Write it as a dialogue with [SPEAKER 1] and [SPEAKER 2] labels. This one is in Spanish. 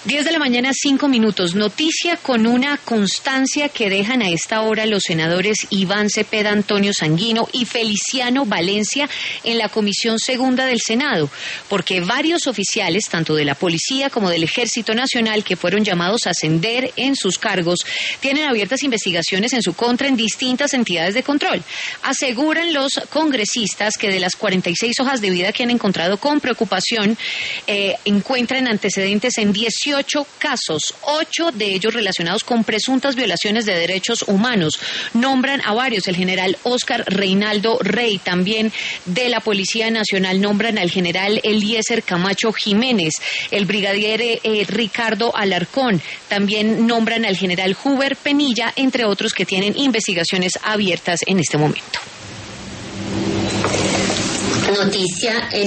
[SPEAKER 1] 10 de la mañana, 5 minutos. Noticia con una constancia que dejan a esta hora los senadores Iván Cepeda, Antonio Sanguino y Feliciano Valencia en la Comisión Segunda del Senado, porque varios oficiales, tanto de la Policía como del Ejército Nacional, que fueron llamados a ascender en sus cargos, tienen abiertas investigaciones en su contra en distintas entidades de control. Aseguran los congresistas que de las 46 hojas de vida que han encontrado con preocupación, encuentran antecedentes en 18 casos, 8 de ellos relacionados con presuntas violaciones de derechos humanos. Nombran a varios, el general Óscar Reinaldo Rey, también de la Policía Nacional nombran al general Eliezer Camacho Jiménez, el brigadier Ricardo Alarcón, también nombran al general Huber Penilla, entre otros que tienen investigaciones abiertas en este momento.
[SPEAKER 2] Noticia en